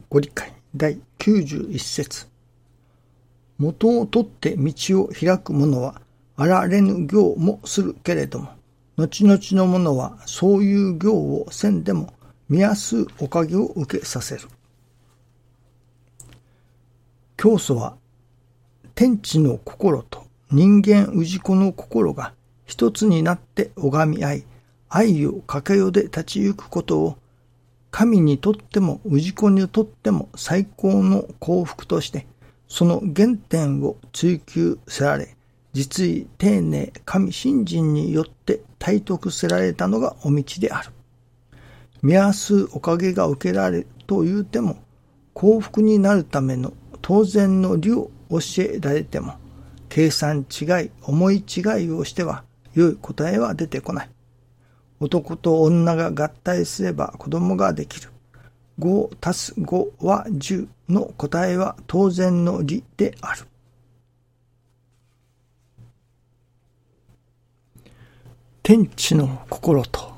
ご理解第91節。元を取って道を開く者はあられぬ行もするけれども、後々の者はそういう行をせんでも見やすおかげを受けさせる。教祖は天地の心と人間氏子の心が一つになって拝み合い、愛をかけよで立ち行くことを神にとっても氏子にとっても最高の幸福として、その原点を追求せられ、実意丁寧神信心によって体得せられたのがお道である。見やすおかげが受けられるというても、幸福になるための当然の理を教えられても、計算違い、思い違いをしては良い答えは出てこない。男と女が合体すれば子供ができる。5たす5は10の答えは当然の理である。天地の心と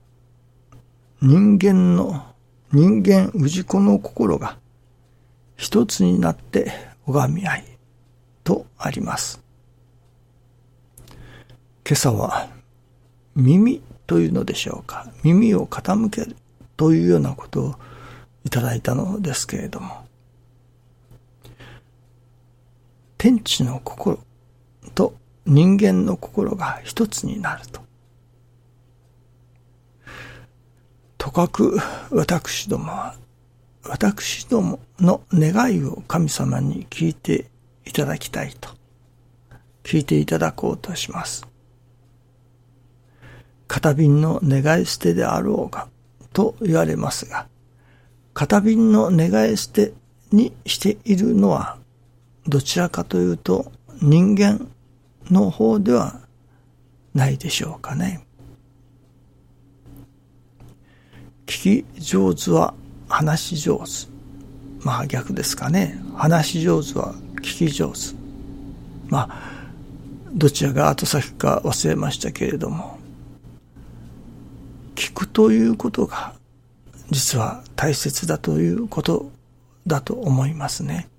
人間氏子の心が一つになって拝み合いとあります。今朝は耳というのでしょうか、耳を傾けるというようなことをいただいたのですけれども、天地の心と人間の心が一つになると、とかく私どもは私どもの願いを神様に聞いていただきたいと、聞いていただこうとします。片瓶の願い捨てであろうがと言われますが、片瓶の願い捨てにしているのはどちらかというと人間の方ではないでしょうかね。聞き上手は話し上手。まあ逆ですかね。話し上手は聞き上手。まあどちらが後先か忘れましたけれども、聞くということが実は大切だということだと思いますね。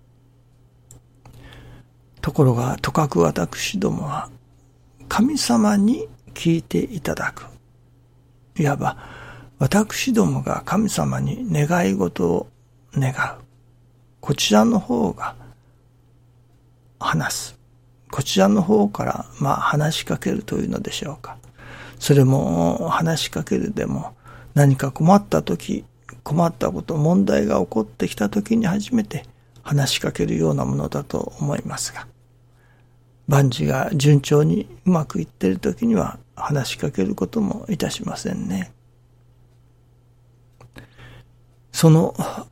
ところがとかく私どもは神様に聞いていただく。いわば私どもが神様に願い事を願う。こちらの方が話す。こちらの方から話しかけるというのでしょうか。それも話しかけるでも何か困った時、困ったこと、問題が起こってきた時に初めて話しかけるようなものだと思いますが、万事が順調にうまくいっている時には話しかけることもいたしませんね。その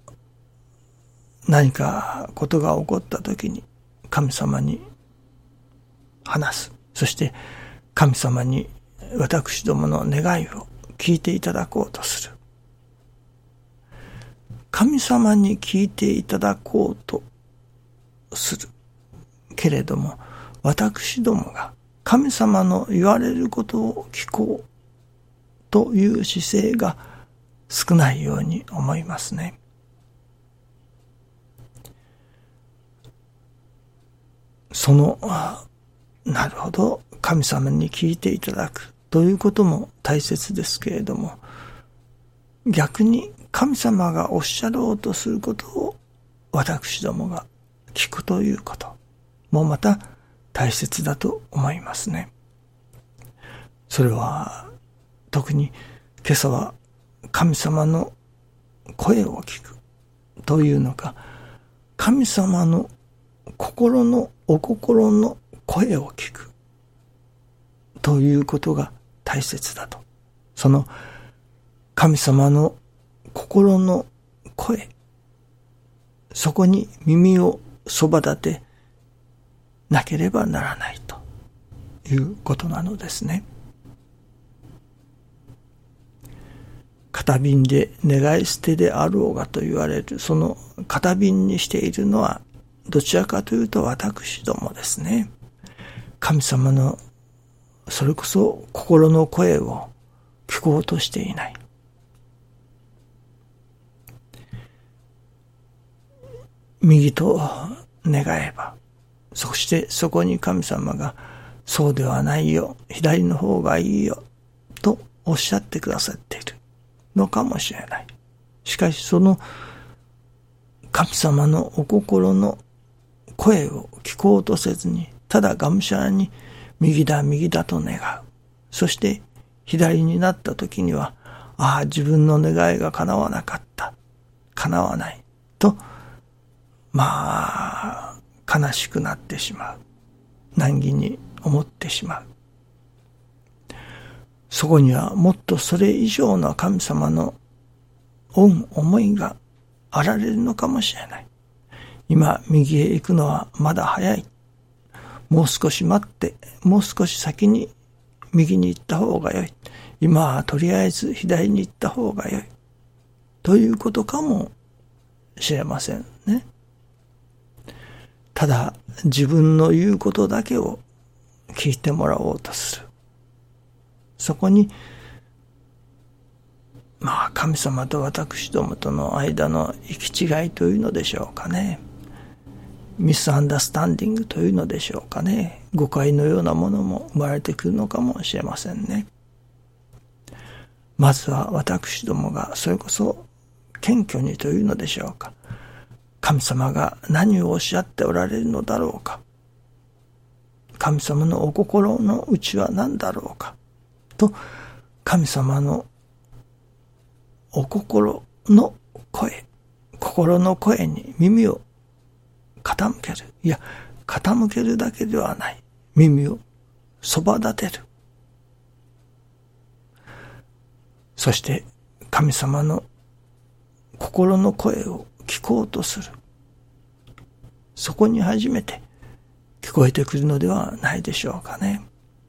何かことが起こった時に神様に話す。そして神様に私どもの願いを聞いていただこうとする。神様に聞いていただこうとするけれども、私どもが神様の言われることを聞こうという姿勢が少ないように思いますね。なるほど、神様に聞いていただくということも大切ですけれども、逆に神様がおっしゃろうとすることを私どもが聞くということもまた大切だと思いますね。それは特に今朝は神様の声を聞くというのか、神様のお心の声を聞くということが大切だと。その神様の心の声、そこに耳をそば立てなければならないということなのですね。片瓶で願い捨てであろうがと言われる、その片瓶にしているのはどちらかというと私どもですね。神様のそれこそ心の声を聞こうとしていない。 右と願えば、そしてそこに神様がそうではないよ、左の方がいいよとおっしゃってくださっているのかもしれない。しかしその神様のお心の声を聞こうとせずに、ただがむしゃらに右だ右だと願う。そして左になった時には、ああ自分の願いが叶わなかった、叶わないと、悲しくなってしまう。難儀に思ってしまう。そこにはもっとそれ以上の神様の恩思いがあられるのかもしれない。今右へ行くのはまだ早い。もう少し待って、もう少し先に右に行った方がよい。今はとりあえず左に行った方がよい。ということかもしれませんね。ただ自分の言うことだけを聞いてもらおうとする。そこに神様と私どもとの間の行き違いというのでしょうかね。ミスアンダースタンディングというのでしょうかね。誤解のようなものも生まれてくるのかもしれませんね。まずは私どもがそれこそ謙虚にというのでしょうか。神様が何をおっしゃっておられるのだろうか。神様のお心の内は何だろうか。と、神様のお心の声、心の声に耳を傾ける。いや、傾けるだけではない。耳をそば立てる。そして神様の心の声を聞こうとする。そこに初めて聞こえてくるのではないでしょうかね。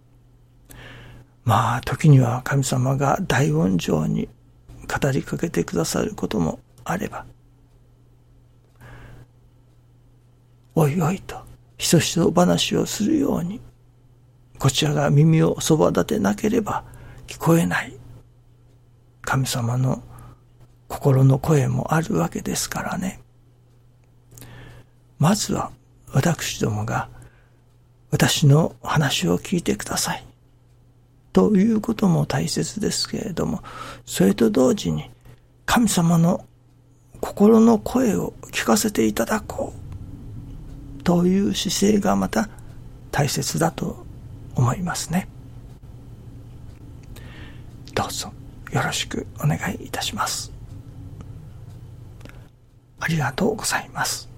時には神様が大音上に語りかけてくださることもあれば、おいおいとひそひそ話をするように、こちらが耳をそば立てなければ聞こえない神様の心の声もあるわけですからね。まずは私どもが私の話を聞いてくださいということも大切ですけれども、それと同時に神様の心の声を聞かせていただこうという姿勢がまた大切だと思いますね。どうぞよろしくお願いいたします。ありがとうございます。